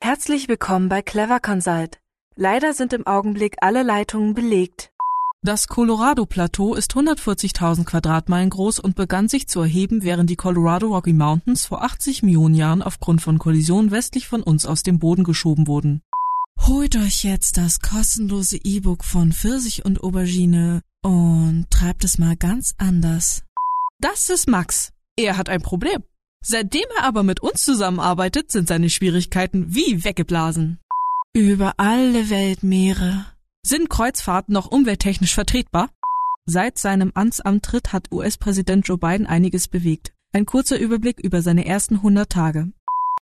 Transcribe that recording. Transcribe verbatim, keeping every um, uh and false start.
Herzlich willkommen bei Clever Consult. Leider sind im Augenblick alle Leitungen belegt. Das Colorado-Plateau ist hundertvierzigtausend Quadratmeilen groß und begann sich zu erheben, während die Colorado Rocky Mountains vor achtzig Millionen Jahren aufgrund von Kollisionen westlich von uns aus dem Boden geschoben wurden. Holt euch jetzt das kostenlose E-Book von Pfirsich und Aubergine und treibt es mal ganz anders. Das ist Max. Er hat ein Problem. Seitdem er aber mit uns zusammenarbeitet, sind seine Schwierigkeiten wie weggeblasen. Über alle Weltmeere. Sind Kreuzfahrten noch umwelttechnisch vertretbar? Seit seinem Amtsantritt hat U S-Präsident Joe Biden einiges bewegt. Ein kurzer Überblick über seine ersten hundert Tage.